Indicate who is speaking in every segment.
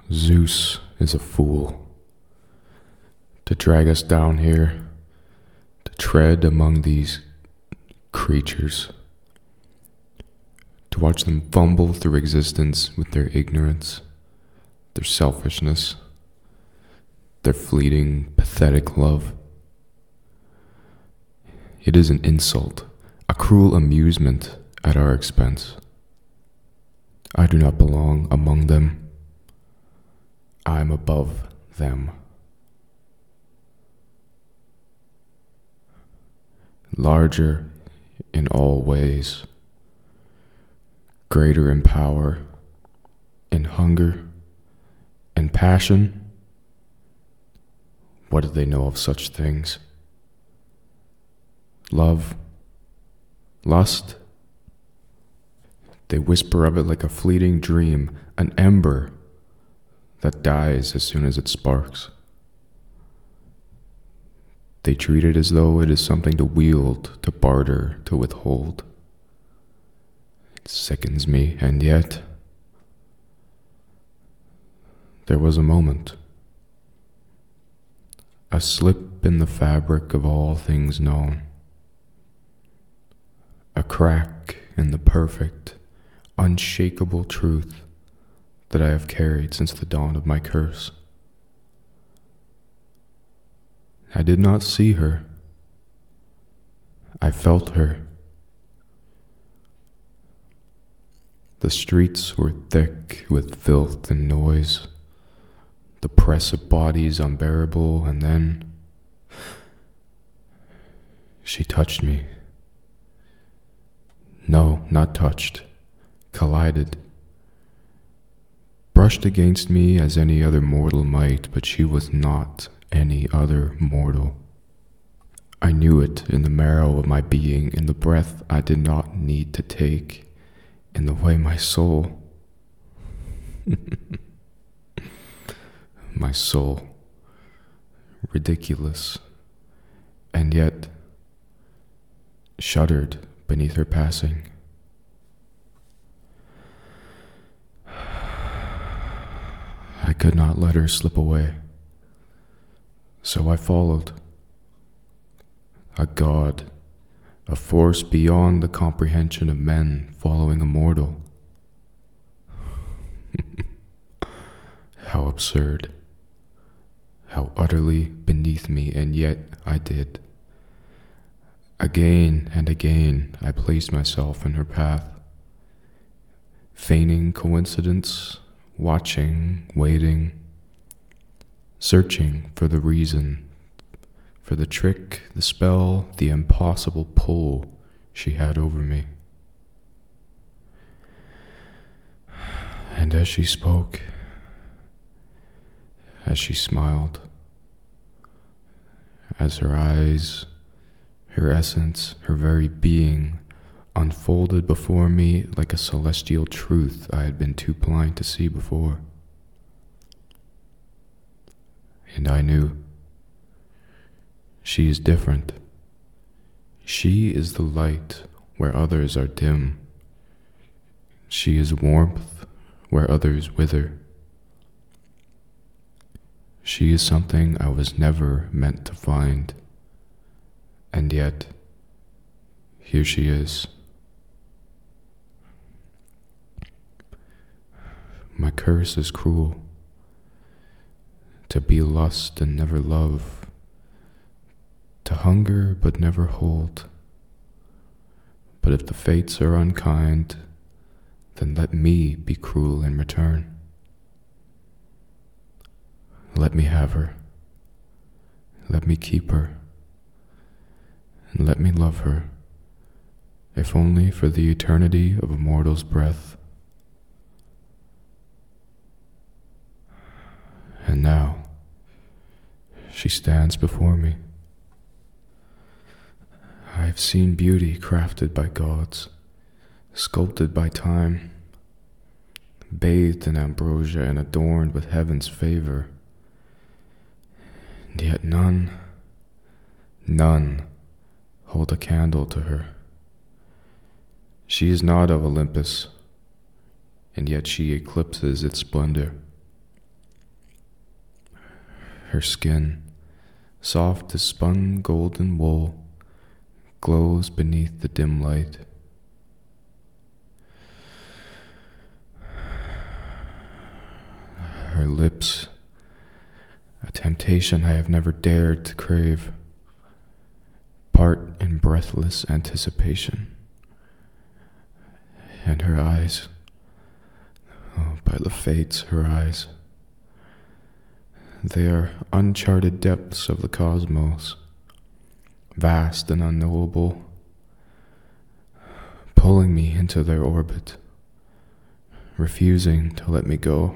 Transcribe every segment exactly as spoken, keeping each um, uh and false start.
Speaker 1: Zeus is a fool to drag us down here, to tread among these creatures, to watch them fumble through existence with their ignorance, their selfishness, their fleeting, pathetic love. It is an insult, a cruel amusement at our expense. I do not belong among them. I am above them. Larger in all ways, greater in power, in hunger, in passion. What do they know of such things? Love, lust. They whisper of it like a fleeting dream, an ember that dies as soon as it sparks. They treat it as though it is something to wield, to barter, to withhold. It sickens me, and yet there was a moment, a slip in the fabric of all things known, a crack in the perfect, unshakable truth that I have carried since the dawn of my curse. I did not see her. I felt her. The streets were thick with filth and noise, the press of bodies unbearable, and then she touched me. No, not touched, collided, brushed against me as any other mortal might, but she was not any other mortal. I knew it in the marrow of my being, in the breath I did not need to take, in the way my soul, my soul, ridiculous, and yet shuddered beneath her passing. I could not let her slip away. So I followed. A god, a force beyond the comprehension of men following a mortal. How absurd. How utterly beneath me, and yet I did. Again and again I placed myself in her path, feigning coincidence, watching, waiting, searching for the reason, for the trick, the spell, the impossible pull she had over me. And as she spoke, as she smiled, as her eyes, her essence, her very being unfolded before me like a celestial truth I had been too blind to see before. And I knew. She is different. She is the light where others are dim. She is warmth where others wither. She is something I was never meant to find. And yet, here she is. My curse is cruel. To be lust and never love, to hunger but never hold. But if the fates are unkind, then let me be cruel in return. Let me have her. Let me keep her. And let me love her, if only for the eternity of a mortal's breath. And now, she stands before me. I have seen beauty crafted by gods, sculpted by time, bathed in ambrosia and adorned with heaven's favor. And yet none, none hold a candle to her. She is not of Olympus, and yet she eclipses its splendor. Her skin, soft as spun golden wool, glows beneath the dim light. Her lips, a temptation I have never dared to crave, part in breathless anticipation. And her eyes, oh, by the fates, her eyes, they are uncharted depths of the cosmos, vast and unknowable, pulling me into their orbit, refusing to let me go.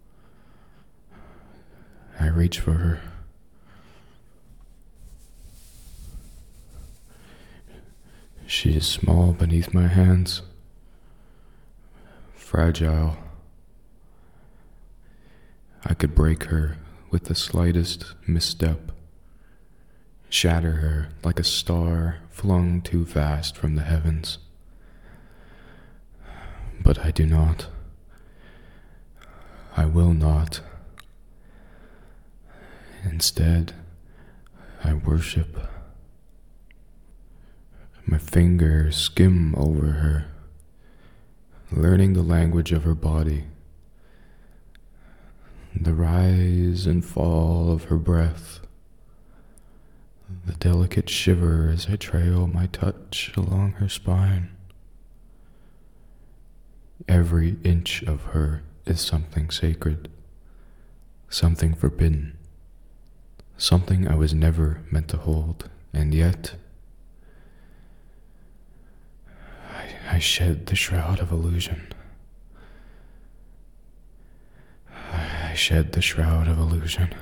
Speaker 1: I reach for her. She is small beneath my hands, fragile. I could break her with the slightest misstep, shatter her like a star flung too fast from the heavens. But I do not. I will not. Instead, I worship. My fingers skim over her, learning the language of her body, the rise and fall of her breath, the delicate shiver as I trail my touch along her spine. Every inch of her is something sacred, something forbidden, something I was never meant to hold, and yet I, I shed the shroud of illusion. I shed the shroud of illusion.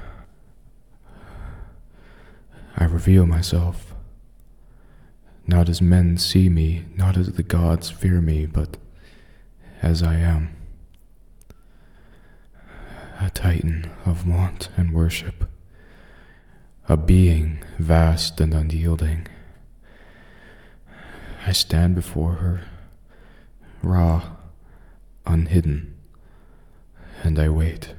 Speaker 1: I reveal myself, not as men see me, not as the gods fear me, but as I am, a titan of want and worship, a being vast and unyielding. I stand before her, raw, unhidden, and I wait.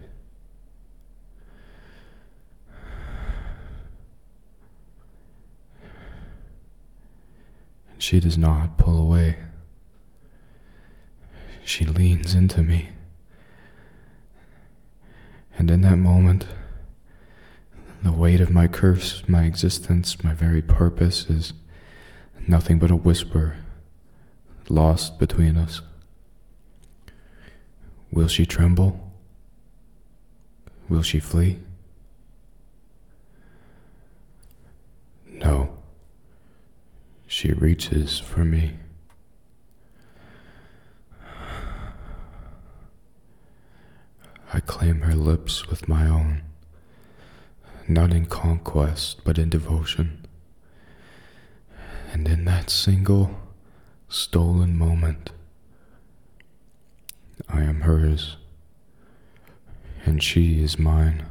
Speaker 1: She does not pull away. She leans into me. And in that moment, the weight of my curse, my existence, my very purpose is nothing but a whisper lost between us. Will she tremble? Will she flee? No. She reaches for me. I claim her lips with my own, not in conquest, but in devotion. And in that single, stolen moment, I am hers, and she is mine.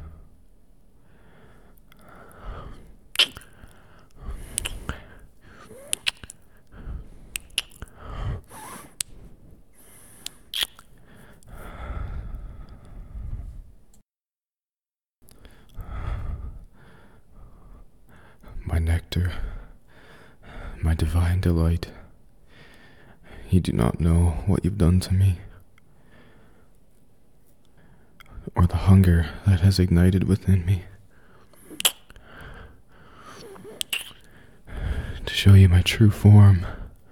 Speaker 1: My nectar, my divine delight, you do not know what you've done to me, or the hunger that has ignited within me. To show you my true form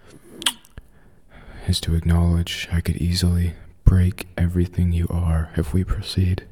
Speaker 1: is to acknowledge I could easily break everything you are if we proceed.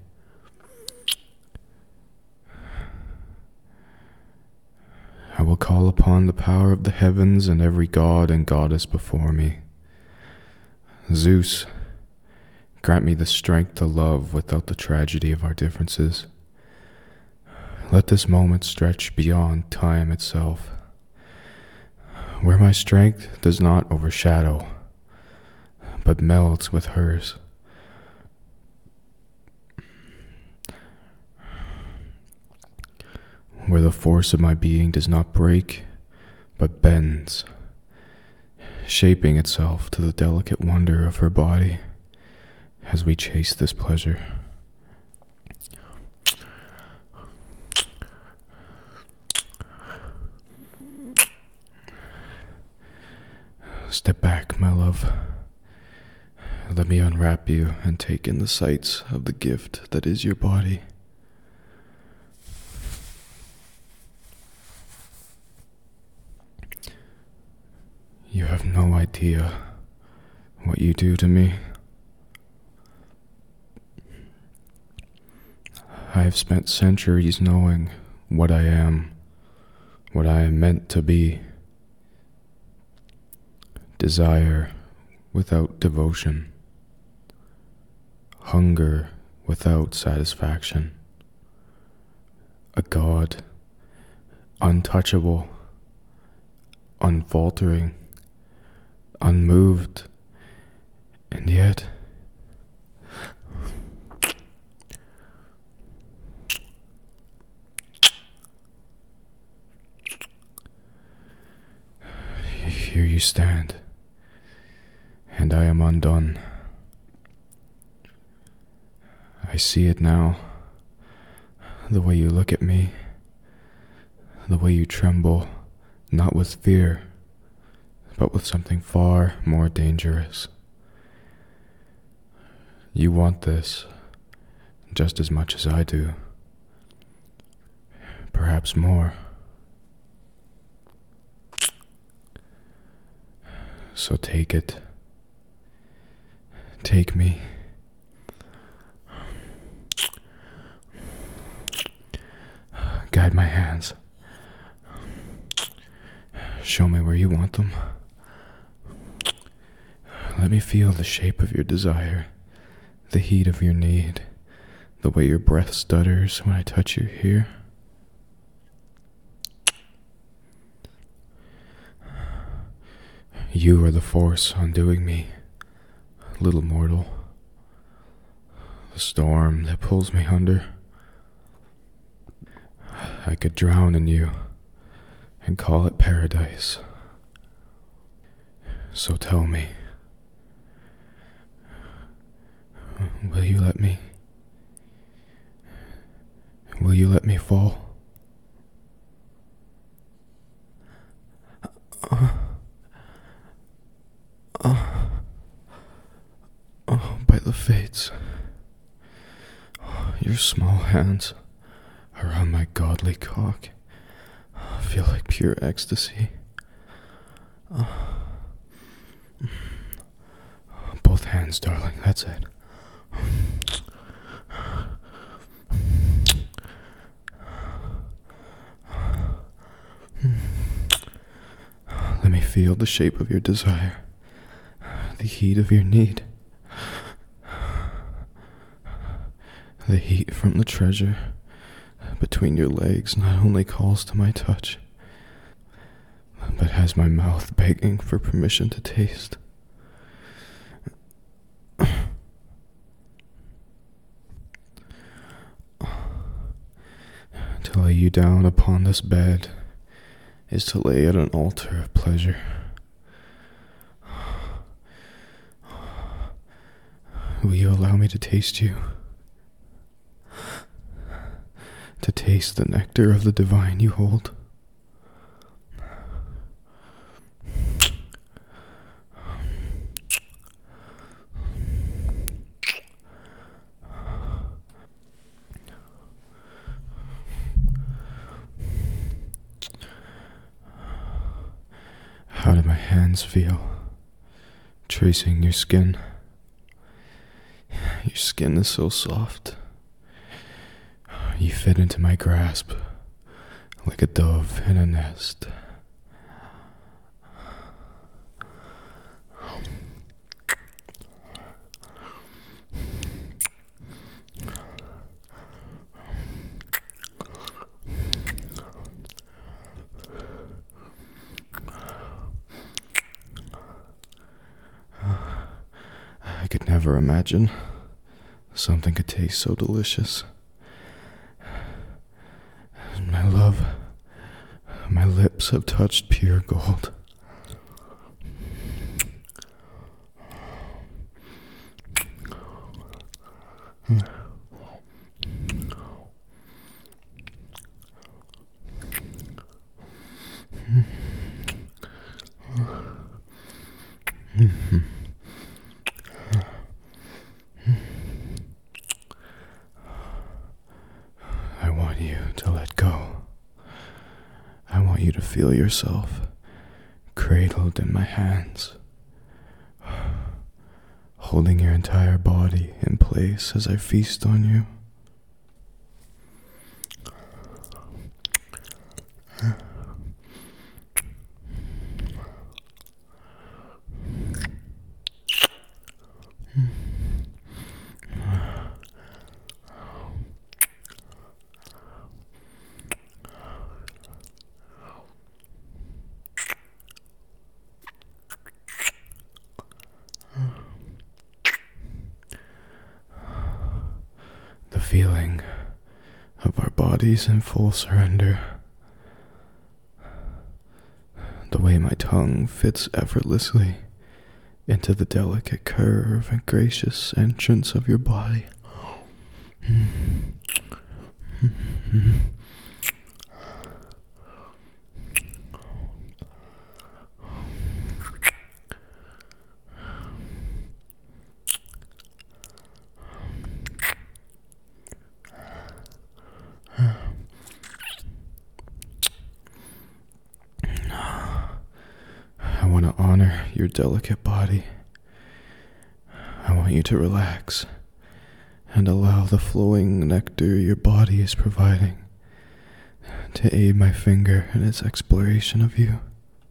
Speaker 1: I will call upon the power of the heavens and every god and goddess before me. Zeus, grant me the strength to love without the tragedy of our differences. Let this moment stretch beyond time itself, where my strength does not overshadow, but melts with hers. Where the force of my being does not break, but bends, shaping itself to the delicate wonder of her body as we chase this pleasure. Step back, my love. Let me unwrap you and take in the sights of the gift that is your body. You have no idea what you do to me. I have spent centuries knowing what I am, what I am meant to be. Desire without devotion. Hunger without satisfaction. A God, untouchable, unfaltering, unmoved, and yet here you stand, and I am undone. I see it now, the way you look at me, the way you tremble, not with fear, but with something far more dangerous. You want this just as much as I do, perhaps more. So take it. Take me. Guide my hands. Show me where you want them. Let me feel the shape of your desire, the heat of your need, the way your breath stutters when I touch you here. You are the force undoing me, little mortal. The storm that pulls me under. I could drown in you and call it paradise. So tell me, will you let me? Will you let me fall? Uh, uh, oh, by the fates, your small hands around my godly cock feel like pure ecstasy. Uh, both hands, darling, that's it. Let me feel the shape of your desire, the heat of your need, the heat from the treasure between your legs not only calls to my touch, but has my mouth begging for permission to taste. To lay you down upon this bed is to lay at an altar of pleasure. Will you allow me to taste you? To taste the nectar of the divine you hold? How do my hands feel, tracing your skin? Your skin is so soft. You fit into my grasp like a dove in a nest. I could never imagine something could taste so delicious. My love, my lips have touched pure gold. you to feel yourself cradled in my hands, holding your entire body in place as I feast on you. The feeling of our bodies in full surrender. The way my tongue fits effortlessly into the delicate curve and gracious entrance of your body. I want to honor your delicate body. I want you to relax and allow the flowing nectar your body is providing to aid my finger in its exploration of you.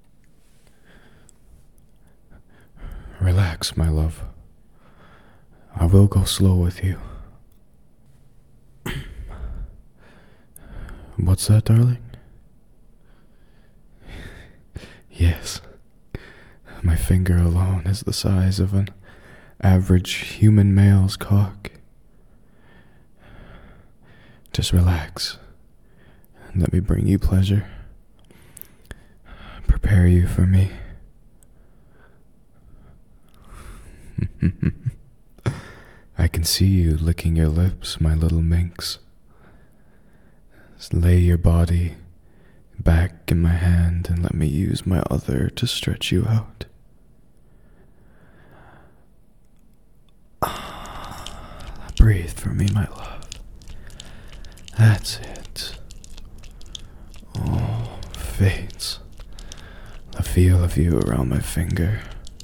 Speaker 1: Relax, my love. I will go slow with you. What's that, darling? Yes. My finger alone is the size of an average human male's cock. Just relax and let me bring you pleasure. Prepare you for me. I can see you licking your lips, my little minx. Just lay your body back in my hand and let me use my other to stretch you out. Breathe for me, my love. That's it. Oh, fades. The feel of you around my finger.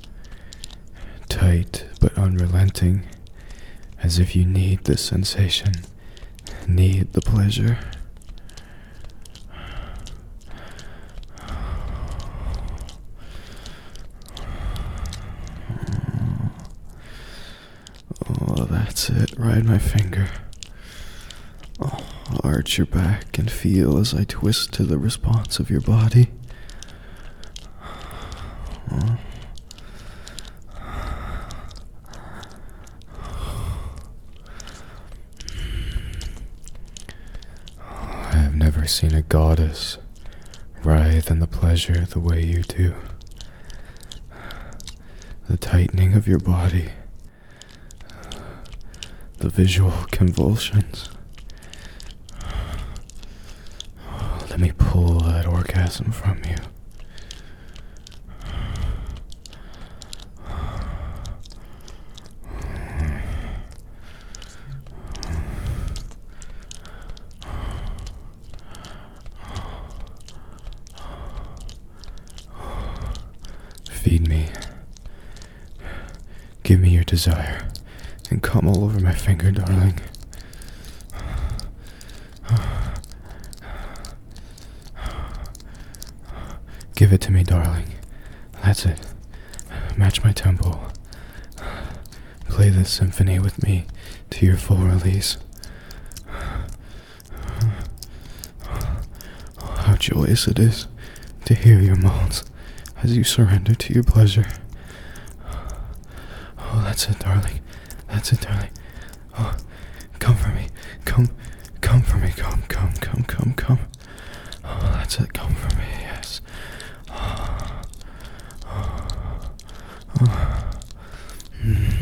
Speaker 1: Tight but unrelenting, as if you need this sensation, need the pleasure. Oh, that's it. Ride my finger. Oh, arch your back and feel as I twist to the response of your body. Oh. I have never seen a goddess writhe in the pleasure the way you do. The tightening of your body, the visual convulsions. Let me pull that orgasm from you. Feed me. Give me your desire and come all over my finger, darling. Give it to me, darling. That's it. Match my tempo. Play this symphony with me to your full release. How joyous it is to hear your moans as you surrender to your pleasure. Oh, that's it, darling. That's it, darling. Oh, come for me. Come, come for me. Come, come, come, come, come. Oh, that's it. Come for me. Yes. Oh, oh, oh. Mm.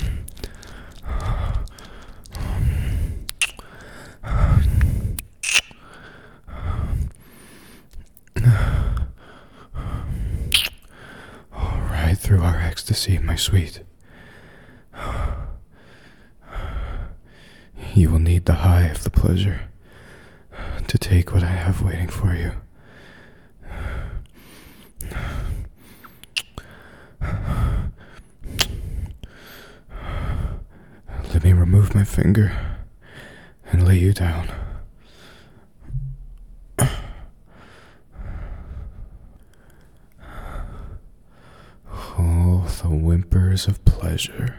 Speaker 1: Right through our ecstasy, my sweet. You will need the high of the pleasure to take what I have waiting for you. Let me remove my finger and lay you down. Oh, the whimpers of pleasure.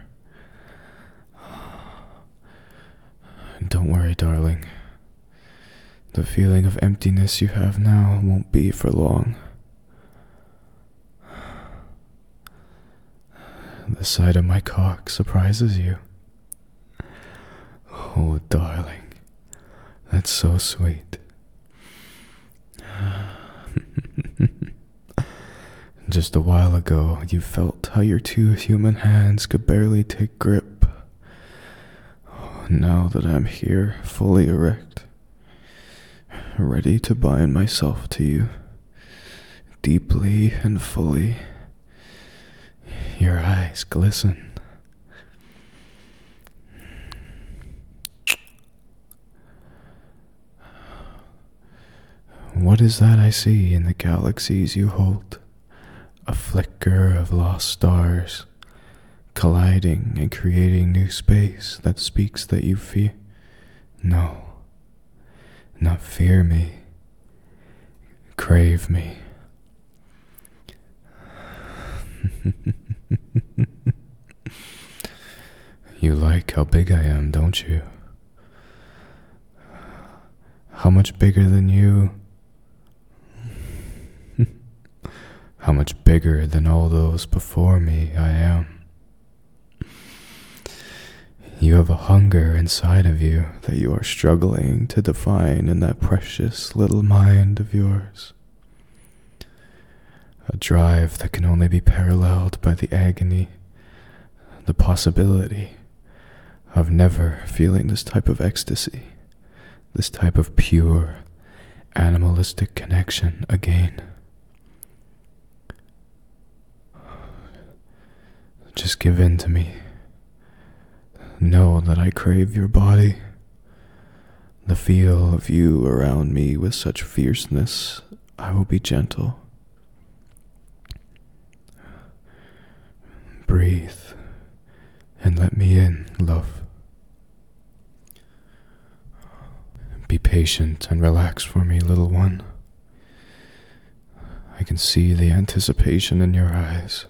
Speaker 1: Don't worry, darling. The feeling of emptiness you have now won't be for long. The sight of my cock surprises you. Oh, darling, that's so sweet. Just a while ago, you felt how your two human hands could barely take grip. Oh, now that I'm here, fully erect, ready to bind myself to you, deeply and fully, your eyes glisten. What is that I see in the galaxies you hold? A flicker of lost stars, colliding and creating new space that speaks that you fear. No, not fear me, crave me. You like how big I am, don't you? How much bigger than you? How much bigger than all those before me I am. You have a hunger inside of you that you are struggling to define in that precious little mind of yours. A drive that can only be paralleled by the agony, the possibility of never feeling this type of ecstasy, this type of pure, animalistic connection again. Just give in to me. Know that I crave your body, the feel of you around me with such fierceness. I will be gentle. Breathe and let me in, love. Be patient and relax for me, little one. I can see the anticipation in your eyes.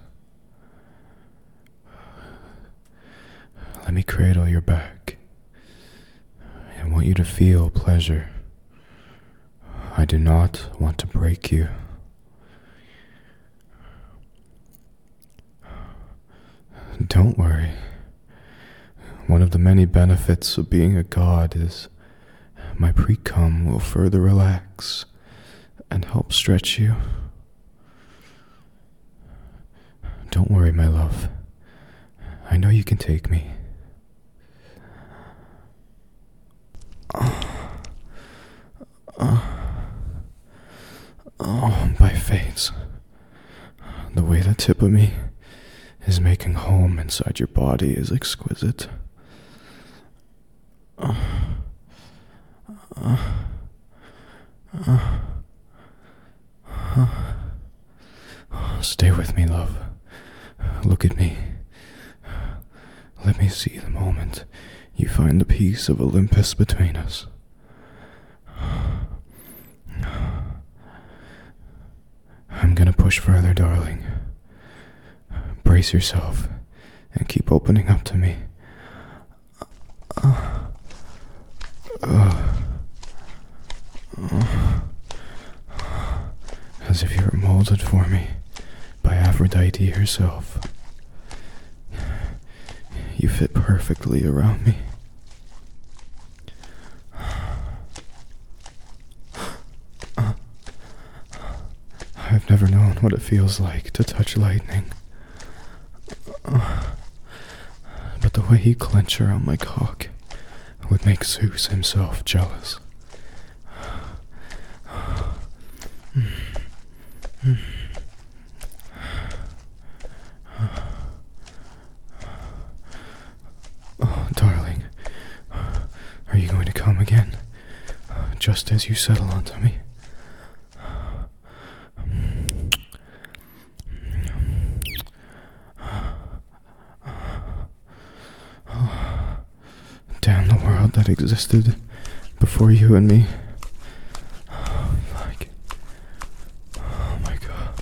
Speaker 1: Let me cradle your back. I want you to feel pleasure. I do not want to break you. Don't worry. One of the many benefits of being a god is my pre-cum will further relax and help stretch you. Don't worry, my love. I know you can take me. Oh, by fates, the way the tip of me is making home inside your body is exquisite. Uh, uh, uh, uh. Stay with me, love. Look at me. Let me see the moment you find the piece of Olympus between us. I'm gonna push further, darling. Brace yourself and keep opening up to me. Uh, uh, uh, as if you were molded for me by Aphrodite herself. You fit perfectly around me. I've never known what it feels like to touch lightning. But the way you clench around my cock would make Zeus himself jealous. Oh, darling, are you going to come again? Just as you settle onto me? Damn the world that existed before you and me. Oh, fuck. Oh my god.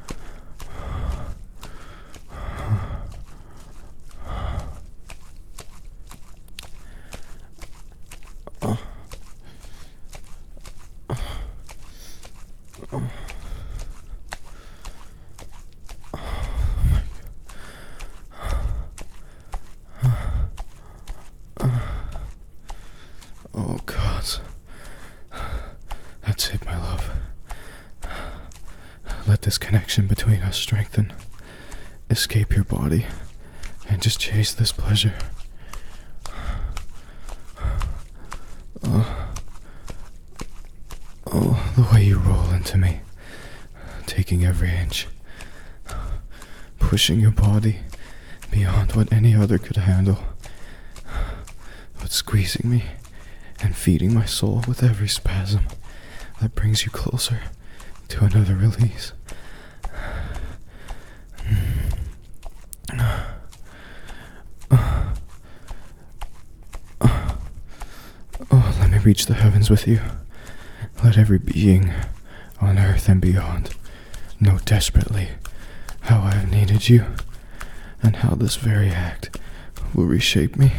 Speaker 1: Oh. Oh. Oh God. That's it, my love. Let this connection between us strengthen. Escape your body and just chase this pleasure. Oh, oh, the way you roll into me, taking every inch, pushing your body beyond what any other could handle, but squeezing me and feeding my soul with every spasm that brings you closer to another release. Oh, let me reach the heavens with you. Let every being on earth and beyond know desperately how I have needed you and how this very act will reshape me.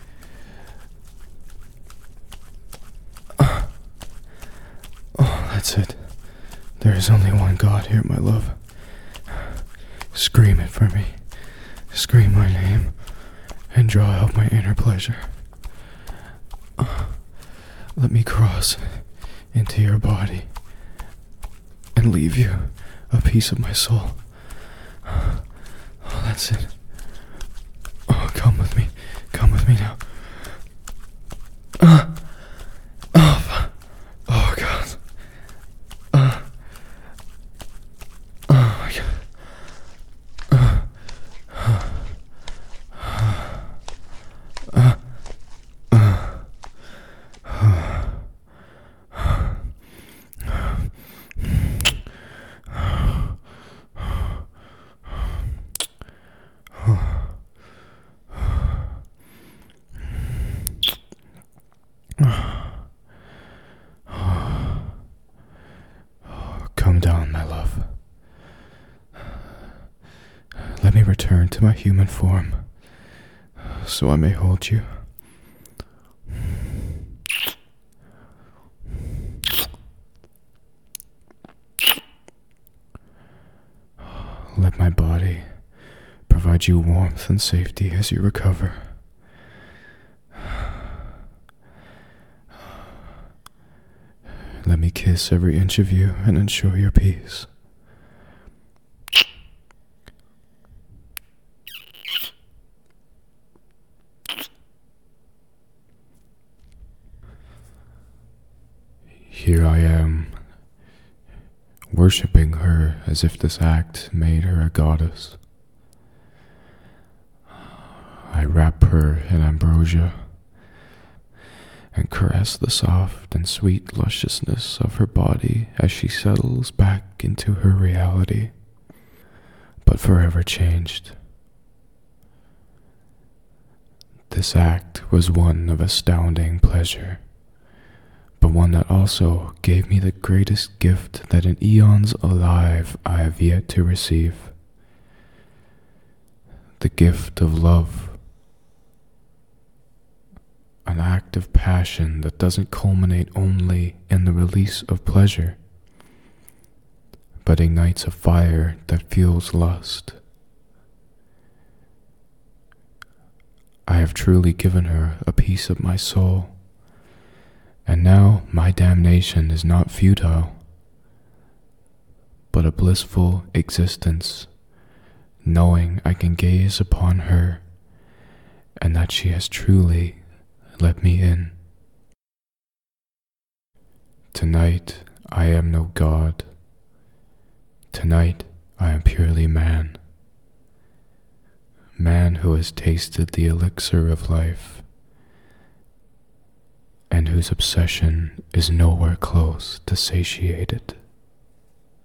Speaker 1: Oh, that's it. There is only one God here, my love. Scream it for me. Scream my name and draw out my inner pleasure. Oh, let me cross into your body and leave you a piece of my soul. Oh, that's it. Oh, come with me. Come with me now. Uh, oh, oh, God. Uh, oh, my God. Uh, uh, uh, Come down, my love. Let me return to my human form, so I may hold you. Let my body provide you warmth and safety as you recover. Let me kiss every inch of you and ensure your peace. Here I am, worshipping her as if this act made her a goddess. I wrap her in ambrosia and caress the soft and sweet lusciousness of her body as she settles back into her reality, but forever changed. This act was one of astounding pleasure, but one that also gave me the greatest gift that in eons alive I have yet to receive. The gift of love. An act of passion that doesn't culminate only in the release of pleasure, but ignites a fire that fuels lust. I have truly given her a piece of my soul, and now my damnation is not futile, but a blissful existence, knowing I can gaze upon her and that she has truly let me in. Tonight I am no god. Tonight I am purely man. Man who has tasted the elixir of life, and whose obsession is nowhere close to satiated.